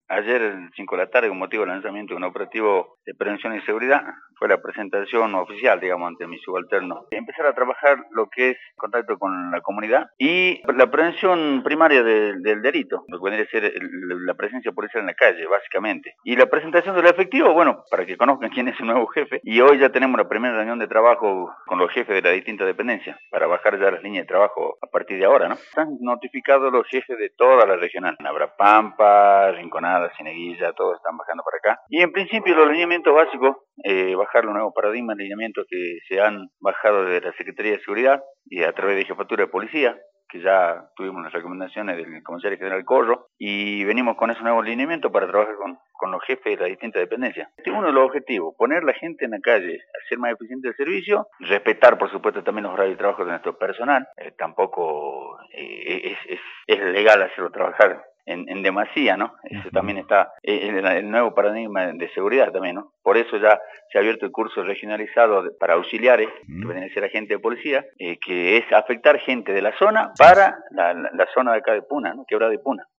Ayer, 5 de la tarde, con motivo del lanzamiento de un operativo de prevención y seguridad, fue la presentación oficial, digamos, ante mi subalterno. Empezar a trabajar lo que es contacto con la comunidad y la prevención primaria del delito, lo que vendría a ser la presencia policial en la calle, básicamente. Y la presentación del efectivo, bueno, para que conozcan quién es el nuevo jefe. Y hoy ya tenemos la primera reunión de trabajo con los jefes de las distintas dependencias, para bajar ya las líneas de trabajo a partir de ahora, ¿no? Están notificados los jefes de toda la regional. Pampa, Rinconada, Cieneguilla, todos están bajando para acá. Y en principio los lineamientos básicos, bajar los nuevos paradigmas, lineamientos que se han bajado de la Secretaría de Seguridad y a través de Jefatura de Policía, que ya tuvimos las recomendaciones del comisario general Corro, y venimos con esos nuevos lineamientos para trabajar con los jefes de las distintas dependencias. Este es uno de los objetivos, poner la gente en la calle, hacer más eficiente el servicio, respetar por supuesto también los horarios de trabajo de nuestro personal, tampoco es legal hacerlo trabajar en demasía, ¿no? Eso también está en el nuevo paradigma de seguridad también, ¿no? Por eso ya se ha abierto el curso regionalizado para auxiliares, que vienen a ser agentes de policía, que es afectar gente de la zona para la zona de acá de Puna, ¿no? Quebrada de Puna.